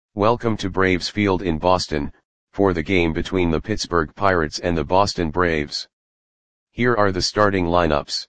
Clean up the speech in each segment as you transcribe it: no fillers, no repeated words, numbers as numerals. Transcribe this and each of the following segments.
Welcome to Braves Field in Boston, for the game between the Pittsburgh Pirates and the Boston Braves. Here are the starting lineups.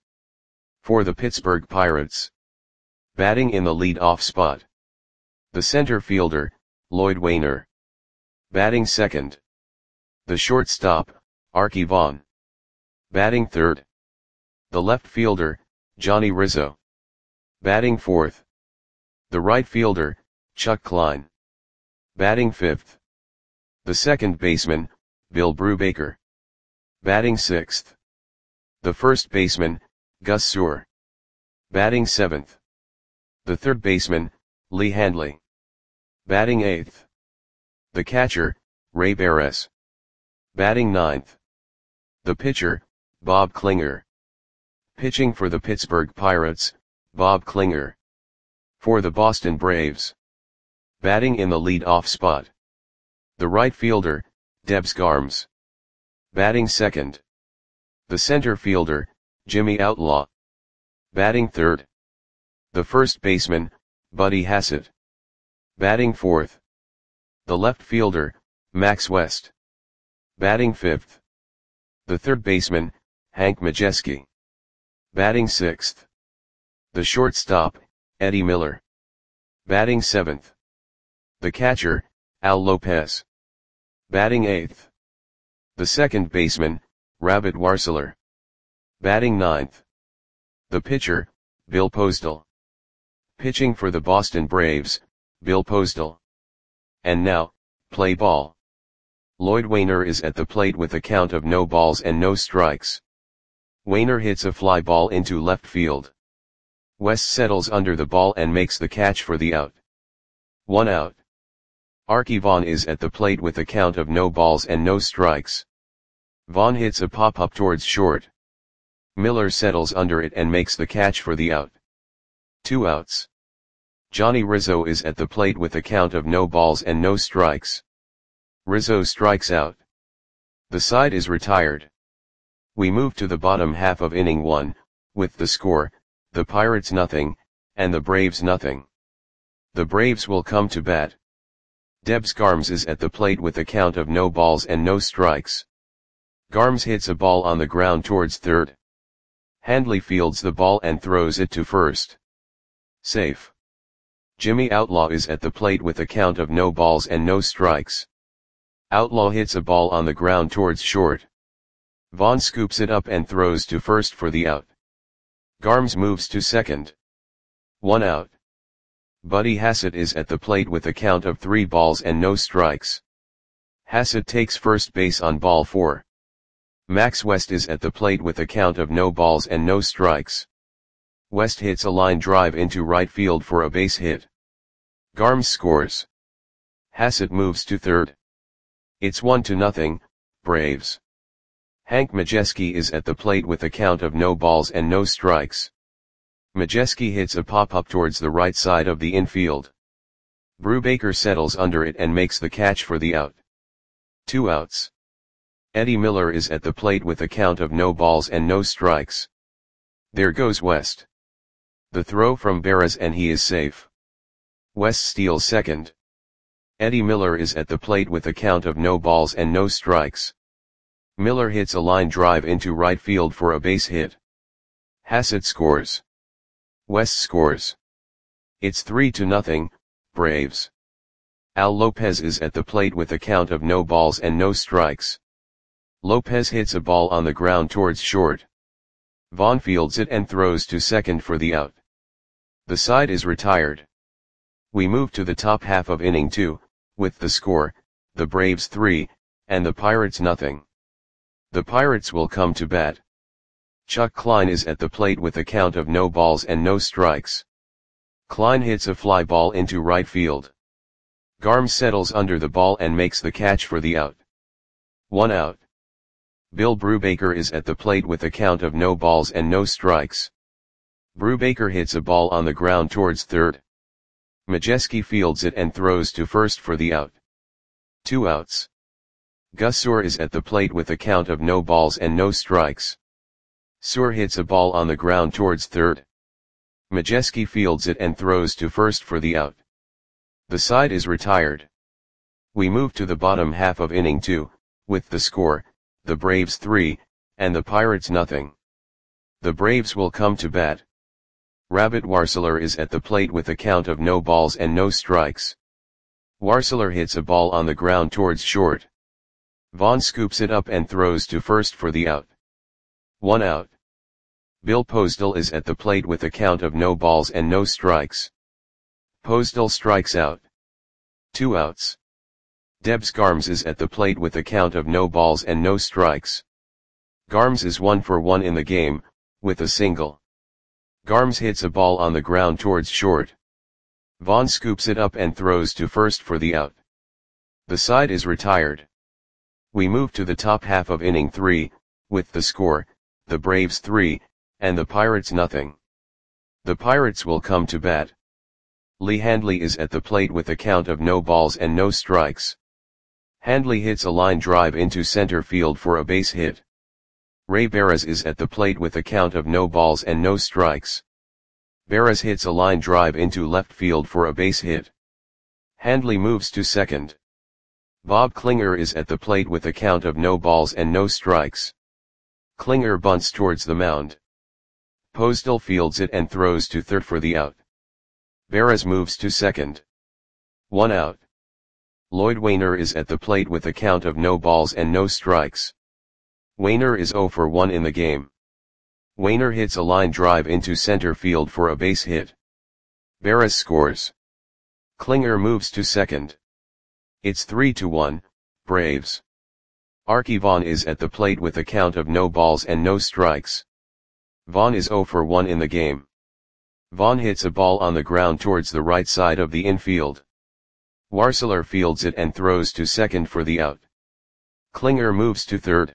For the Pittsburgh Pirates. Batting in the lead-off spot. The center fielder, Lloyd Waner. Batting second. The shortstop, Arky Vaughan. Batting third. The left fielder, Johnny Rizzo. Batting fourth. The right fielder, Chuck Klein. Batting fifth. The second baseman, Bill Brubaker. Batting sixth. The first baseman, Gus Suhr. Batting seventh. The third baseman, Lee Handley. Batting eighth. The catcher, Ray Beres. Batting ninth. The pitcher, Bob Klinger. Pitching for the Pittsburgh Pirates, Bob Klinger. For the Boston Braves. Batting in the lead-off spot. The right fielder, Debs Garms. Batting second. The center fielder, Jimmy Outlaw. Batting third. The first baseman, Buddy Hassett. Batting fourth. The left fielder, Max West. Batting fifth. The third baseman, Hank Majeski. Batting sixth. The shortstop, Eddie Miller. Batting seventh. The catcher, Al Lopez. Batting eighth. The second baseman, Rabbit Warseler. Batting ninth. The pitcher, Bill Postal. Pitching for the Boston Braves, Bill Postal. And now, play ball. Lloyd Waner is at the plate with a count of no balls and no strikes. Waner hits a fly ball into left field. West settles under the ball and makes the catch for the out. 1 out. Arky Vaughan is at the plate with a count of no balls and no strikes. Vaughan hits a pop-up towards short. Miller settles under it and makes the catch for the out. 2 outs. Johnny Rizzo is at the plate with a count of no balls and no strikes. Rizzo strikes out. The side is retired. We move to the bottom half of inning 1, with the score, the Pirates nothing, and the Braves nothing. The Braves will come to bat. Debs Garms is at the plate with a count of no balls and no strikes. Garms hits a ball on the ground towards third. Handley fields the ball and throws it to first. Safe. Jimmy Outlaw is at the plate with a count of no balls and no strikes. Outlaw hits a ball on the ground towards short. Vaughan scoops it up and throws to first for the out. Garms moves to second. 1 out. Buddy Hassett is at the plate with a count of 3 balls and no strikes. Hassett takes first base on ball 4. Max West is at the plate with a count of no balls and no strikes. West hits a line drive into right field for a base hit. Garms scores. Hassett moves to third. It's 1-0, Braves. Hank Majeski is at the plate with a count of no balls and no strikes. Majeski hits a pop-up towards the right side of the infield. Brubaker settles under it and makes the catch for the out. 2 outs. Eddie Miller is at the plate with a count of no balls and no strikes. There goes West. The throw from Beres and he is safe. West steals second. Eddie Miller is at the plate with a count of no balls and no strikes. Miller hits a line drive into right field for a base hit. Hassett scores. West scores. It's 3-0, Braves. Al Lopez is at the plate with a count of no balls and no strikes. Lopez hits a ball on the ground towards short. Vaughan fields it and throws to second for the out. The side is retired. We move to the top half of inning 2, with the score, the Braves 3, and the Pirates nothing. The Pirates will come to bat. Chuck Klein is at the plate with a count of no balls and no strikes. Klein hits a fly ball into right field. Garms settles under the ball and makes the catch for the out. 1 out. Bill Brubaker is at the plate with a count of no balls and no strikes. Brubaker hits a ball on the ground towards third. Majeski fields it and throws to first for the out. 2 outs. Gus Suhr is at the plate with a count of no balls and no strikes. Suhr hits a ball on the ground towards third. Majeski fields it and throws to first for the out. The side is retired. We move to the bottom half of inning 2, with the score, the Braves 3, and the Pirates nothing. The Braves will come to bat. Rabbit Warseler is at the plate with a count of no balls and no strikes. Warseler hits a ball on the ground towards short. Vaughn scoops it up and throws to first for the out. 1 out. Bill Postal is at the plate with a count of no balls and no strikes. Postal strikes out. 2 outs. Debs Garms is at the plate with a count of no balls and no strikes. Garms is 1 for 1 in the game, with a single. Garms hits a ball on the ground towards short. Vaughn scoops it up and throws to first for the out. The side is retired. We move to the top half of inning 3, with the score, the Braves 3, and the Pirates nothing. The Pirates will come to bat. Lee Handley is at the plate with a count of no balls and no strikes. Handley hits a line drive into center field for a base hit. Ray Barras is at the plate with a count of no balls and no strikes. Barras hits a line drive into left field for a base hit. Handley moves to second. Bob Klinger is at the plate with a count of no balls and no strikes. Klinger bunts towards the mound. Postal fields it and throws to third for the out. Barras moves to second. 1 out. Lloyd Wainer is at the plate with a count of no balls and no strikes. Wainer is 0 for 1 in the game. Wainer hits a line drive into center field for a base hit. Barras scores. Klinger moves to second. It's 3-1, Braves. Archie Vaughn is at the plate with a count of no balls and no strikes. Vaughn is 0 for 1 in the game. Vaughn hits a ball on the ground towards the right side of the infield. Warseler fields it and throws to second for the out. Klinger moves to third.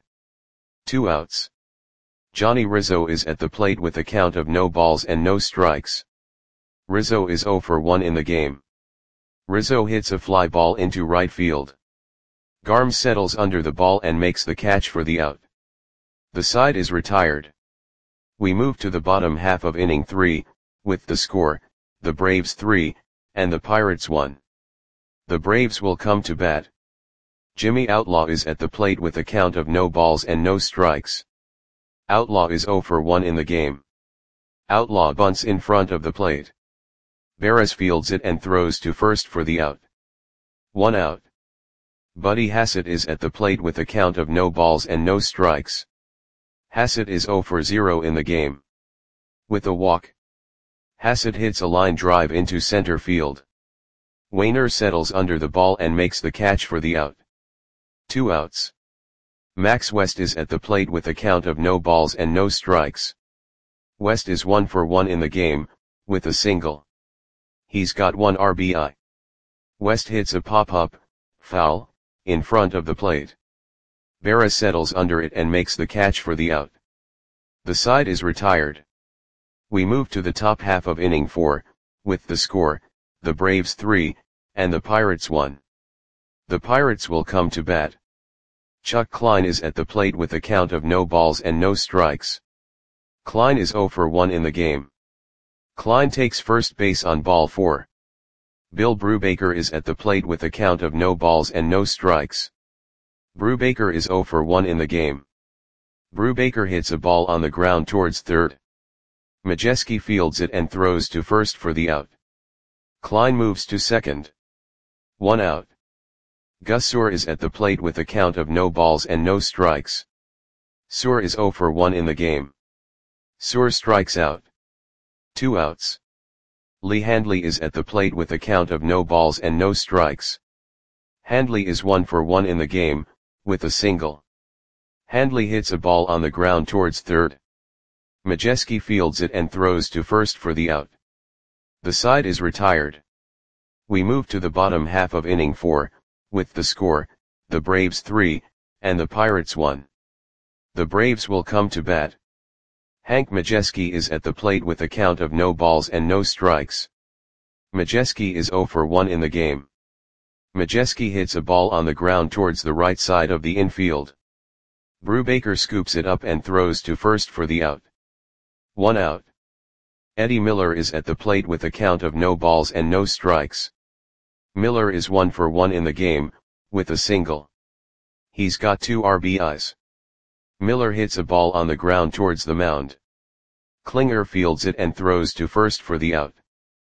2 outs. Johnny Rizzo is at the plate with a count of no balls and no strikes. Rizzo is 0 for 1 in the game. Rizzo hits a fly ball into right field. Garms settles under the ball and makes the catch for the out. The side is retired. We move to the bottom half of inning 3, with the score, the Braves 3, and the Pirates 1. The Braves will come to bat. Jimmy Outlaw is at the plate with a count of no balls and no strikes. Outlaw is 0 for 1 in the game. Outlaw bunts in front of the plate. Barras fields it and throws to first for the out. 1 out. Buddy Hassett is at the plate with a count of no balls and no strikes. Hassett is 0 for 0 in the game. With a walk. Hassett hits a line drive into center field. Wainer settles under the ball and makes the catch for the out. 2 outs. Max West is at the plate with a count of no balls and no strikes. West is 1 for 1 in the game, with a single. He's got 1 RBI. West hits a pop-up, foul, in front of the plate. Barras settles under it and makes the catch for the out. The side is retired. We move to the top half of inning 4, with the score, the Braves 3, and the Pirates 1. The Pirates will come to bat. Chuck Klein is at the plate with a count of no balls and no strikes. Klein is 0 for 1 in the game. Klein takes first base on ball 4. Bill Brubaker is at the plate with a count of no balls and no strikes. Brubaker is 0 for 1 in the game. Brubaker hits a ball on the ground towards third. Majeski fields it and throws to first for the out. Klein moves to second. 1 out. Gus Suhr is at the plate with a count of no balls and no strikes. Suhr is 0 for 1 in the game. Suhr strikes out. 2 outs. Lee Handley is at the plate with a count of no balls and no strikes. Handley is 1 for 1 in the game, with a single. Handley hits a ball on the ground towards third. Majeski fields it and throws to first for the out. The side is retired. We move to the bottom half of inning 4, with the score, the Braves 3, and the Pirates 1. The Braves will come to bat. Hank Majeski is at the plate with a count of no balls and no strikes. Majeski is 0 for 1 in the game. Majeski hits a ball on the ground towards the right side of the infield. Brubaker scoops it up and throws to first for the out. 1 out. Eddie Miller is at the plate with a count of no balls and no strikes. Miller is 1 for 1 in the game, with a single. He's got 2 RBIs. Miller hits a ball on the ground towards the mound. Klinger fields it and throws to first for the out.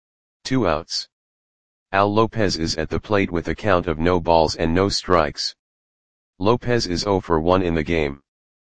2 outs. Al Lopez is at the plate with a count of no balls and no strikes. Lopez is 0 for 1 in the game.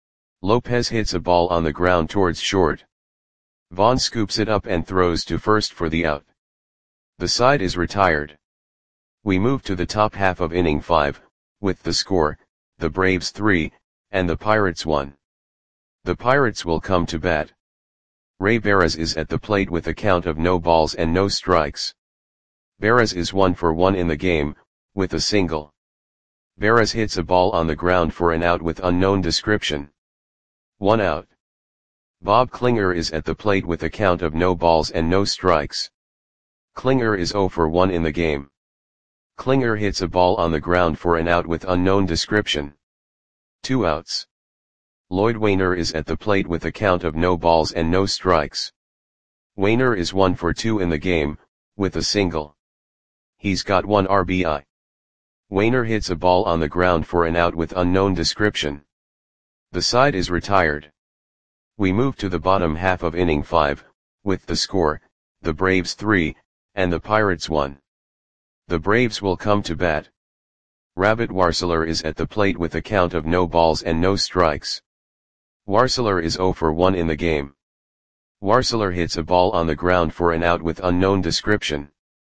Lopez hits a ball on the ground towards short. Vaughn scoops it up and throws to first for the out. The side is retired. We move to the top half of inning 5, with the score, the Braves 3, and the Pirates 1. The Pirates will come to bat. Ray Barras is at the plate with a count of no balls and no strikes. Barras is 1 for 1 in the game, with a single. Barras hits a ball on the ground for an out with unknown description. 1 out. Bob Klinger is at the plate with a count of no balls and no strikes. Klinger is 0 for 1 in the game. Klinger hits a ball on the ground for an out with unknown description. 2 outs. Lloyd Wainer is at the plate with a count of no balls and no strikes. Wainer is 1 for 2 in the game, with a single. He's got 1 RBI. Wainer hits a ball on the ground for an out with unknown description. The side is retired. We move to the bottom half of inning 5, with the score, the Braves 3, and the Pirates 1. The Braves will come to bat. Rabbit Warseler is at the plate with a count of no balls and no strikes. Warseler is 0 for 1 in the game. Warseler hits a ball on the ground for an out with unknown description.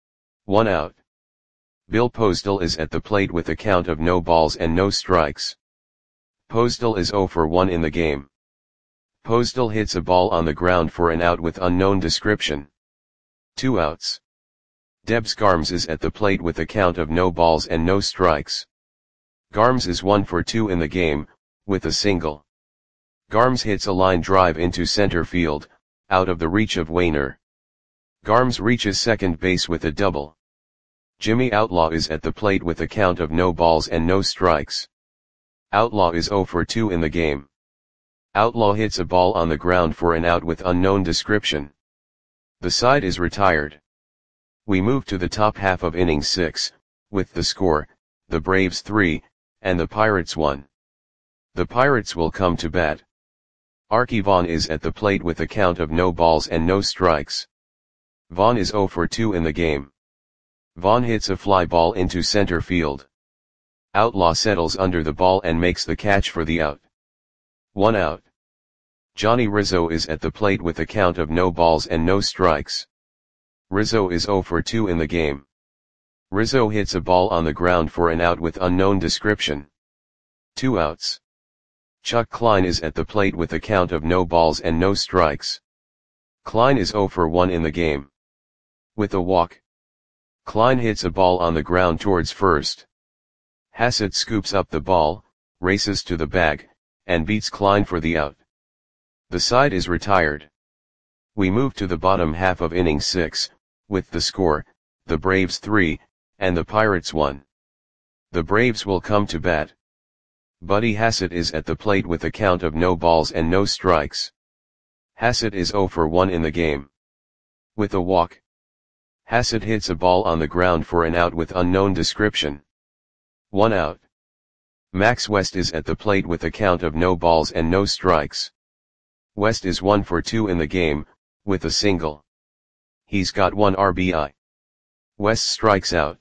1 out. Bill Postal is at the plate with a count of no balls and no strikes. Postal is 0 for 1 in the game. Postal hits a ball on the ground for an out with unknown description. 2 outs. Debs Garms is at the plate with a count of no balls and no strikes. Garms is 1 for 2 in the game, with a single. Garms hits a line drive into center field, out of the reach of Wainer. Garms reaches second base with a double. Jimmy Outlaw is at the plate with a count of no balls and no strikes. Outlaw is 0 for 2 in the game. Outlaw hits a ball on the ground for an out with unknown description. The side is retired. We move to the top half of inning 6, with the score, the Braves 3, and the Pirates 1. The Pirates will come to bat. Archie Vaughn is at the plate with a count of no balls and no strikes. Vaughn is 0 for 2 in the game. Vaughn hits a fly ball into center field. Outlaw settles under the ball and makes the catch for the out. 1 out. Johnny Rizzo is at the plate with a count of no balls and no strikes. Rizzo is 0 for 2 in the game. Rizzo hits a ball on the ground for an out with unknown description. 2 outs. Chuck Klein is at the plate with a count of no balls and no strikes. Klein is 0 for 1 in the game. With a walk. Klein hits a ball on the ground towards first. Hassett scoops up the ball, races to the bag, and beats Klein for the out. The side is retired. We move to the bottom half of inning 6, with the score, the Braves 3, and the Pirates 1. The Braves will come to bat. Buddy Hassett is at the plate with a count of no balls and no strikes. Hassett is 0 for 1 in the game. With a walk. Hassett hits a ball on the ground for an out with unknown description. 1 out. Max West is at the plate with a count of no balls and no strikes. West is 1 for 2 in the game, with a single. He's got 1 RBI. West strikes out.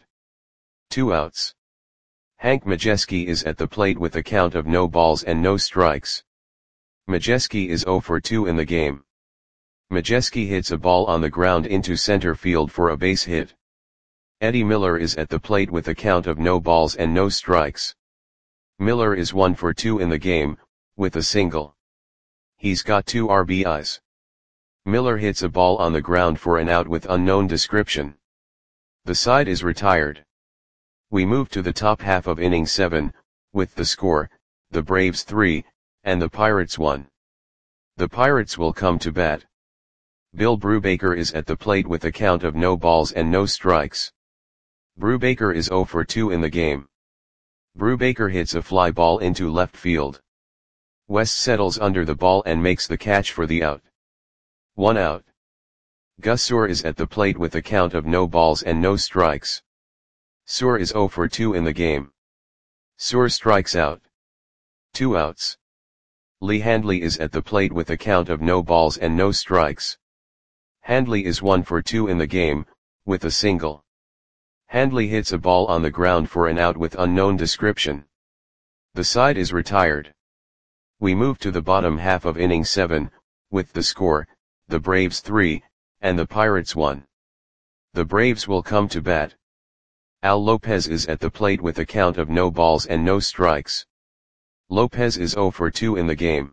2 outs. Hank Majeski is at the plate with a count of no balls and no strikes. Majeski is 0 for 2 in the game. Majeski hits a ball on the ground into center field for a base hit. Eddie Miller is at the plate with a count of no balls and no strikes. Miller is 1 for 2 in the game, with a single. He's got 2 RBIs. Miller hits a ball on the ground for an out with unknown description. The side is retired. We move to the top half of inning 7, with the score, the Braves 3, and the Pirates 1. The Pirates will come to bat. Bill Brubaker is at the plate with a count of no balls and no strikes. Brubaker is 0 for 2 in the game. Brubaker hits a fly ball into left field. West settles under the ball and makes the catch for the out. 1 out. Gus Suhr is at the plate with a count of no balls and no strikes. Suhr is 0 for 2 in the game. Suhr strikes out. 2 outs. Lee Handley is at the plate with a count of no balls and no strikes. Handley is 1 for 2 in the game, with a single. Handley hits a ball on the ground for an out with unknown description. The side is retired. We move to the bottom half of inning 7, with the score, the Braves 3, and the Pirates 1. The Braves will come to bat. Al Lopez is at the plate with a count of no balls and no strikes. Lopez is 0 for 2 in the game.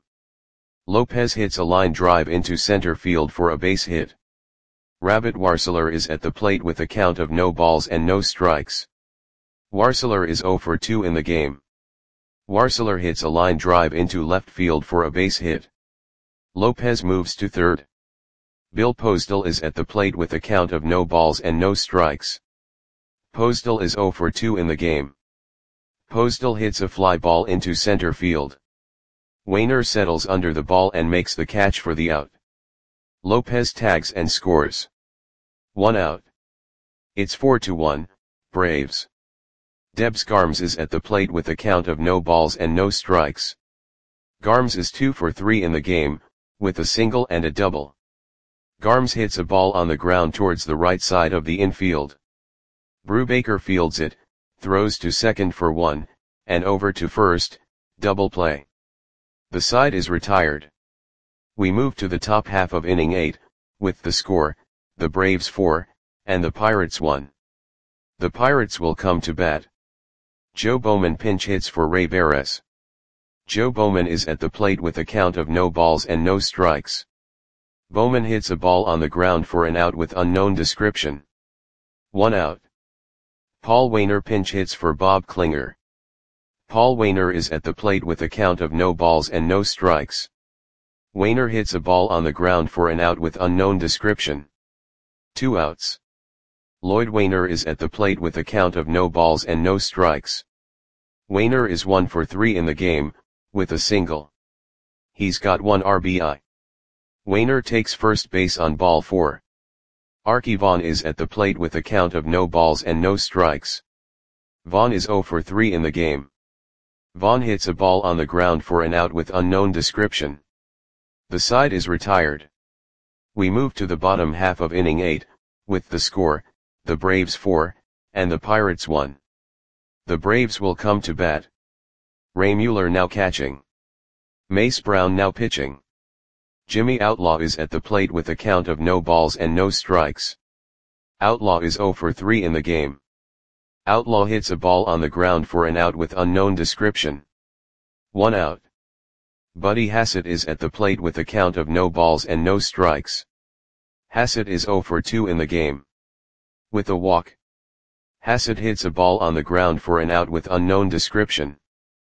Lopez hits a line drive into center field for a base hit. Rabbit Warseler is at the plate with a count of no balls and no strikes. Warseler is 0 for 2 in the game. Warseler hits a line drive into left field for a base hit. Lopez moves to third. Bill Postal is at the plate with a count of no balls and no strikes. Postal is 0 for 2 in the game. Postal hits a fly ball into center field. Wainer settles under the ball and makes the catch for the out. Lopez tags and scores. 1 out. It's 4-1, Braves. Debs Garms is at the plate with a count of no balls and no strikes. Garms is 2 for 3 in the game, with a single and a double. Garms hits a ball on the ground towards the right side of the infield. Brubaker fields it, throws to second for 1, and over to first, double play. The side is retired. We move to the top half of inning 8, with the score, the Braves 4, and the Pirates 1. The Pirates will come to bat. Joe Bowman pinch hits for Ray Barres. Joe Bowman is at the plate with a count of no balls and no strikes. Bowman hits a ball on the ground for an out with unknown description. 1 out. Paul Wainer pinch hits for Bob Klinger. Paul Wainer is at the plate with a count of no balls and no strikes. Wainer hits a ball on the ground for an out with unknown description. 2 outs. Lloyd Wainer is at the plate with a count of no balls and no strikes. Wainer is 1 for 3 in the game, with a single. He's got 1 RBI. Wainer takes first base on ball 4. Arky Vaughan is at the plate with a count of no balls and no strikes. Vaughan is 0 for 3 in the game. Vaughan hits a ball on the ground for an out with unknown description. The side is retired. We move to the bottom half of inning 8, with the score, the Braves 4, and the Pirates 1. The Braves will come to bat. Ray Mueller now catching. Mace Brown now pitching. Jimmy Outlaw is at the plate with a count of no balls and no strikes. Outlaw is 0 for 3 in the game. Outlaw hits a ball on the ground for an out with unknown description. 1 out. Buddy Hassett is at the plate with a count of no balls and no strikes. Hassett is 0 for 2 in the game. With a walk. Hassett hits a ball on the ground for an out with unknown description.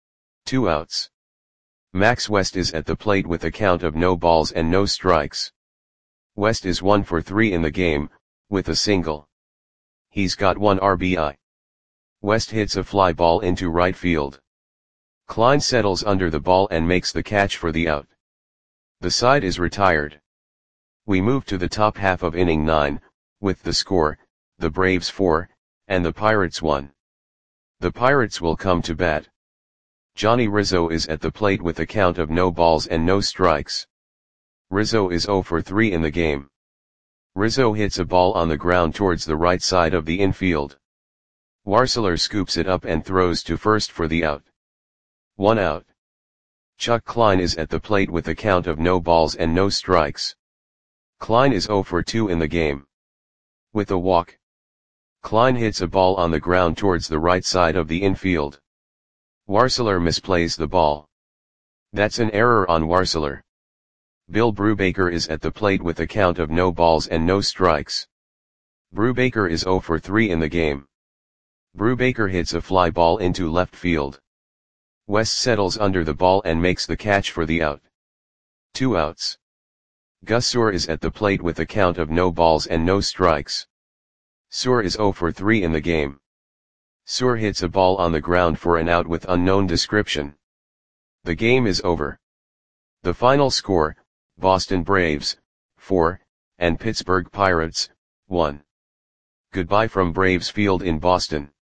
2 outs. Max West is at the plate with a count of no balls and no strikes. West is 1 for 3 in the game, with a single. He's got 1 RBI. West hits a fly ball into right field. Klein settles under the ball and makes the catch for the out. The side is retired. We move to the top half of inning 9, with the score, the Braves 4, and the Pirates 1. The Pirates will come to bat. Johnny Rizzo is at the plate with a count of no balls and no strikes. Rizzo is 0 for 3 in the game. Rizzo hits a ball on the ground towards the right side of the infield. Warseler scoops it up and throws to first for the out. 1 out. Chuck Klein is at the plate with a count of no balls and no strikes. Klein is 0 for 2 in the game. With a walk. Klein hits a ball on the ground towards the right side of the infield. Warseler misplays the ball. That's an error on Warseler. Bill Brubaker is at the plate with a count of no balls and no strikes. Brubaker is 0 for 3 in the game. Brubaker hits a fly ball into left field. West settles under the ball and makes the catch for the out. 2 outs. Gus Suhr is at the plate with a count of no balls and no strikes. Suhr is 0 for 3 in the game. Suhr hits a ball on the ground for an out with unknown description. The game is over. The final score, Boston Braves, 4, and Pittsburgh Pirates, 1. Goodbye from Braves Field in Boston.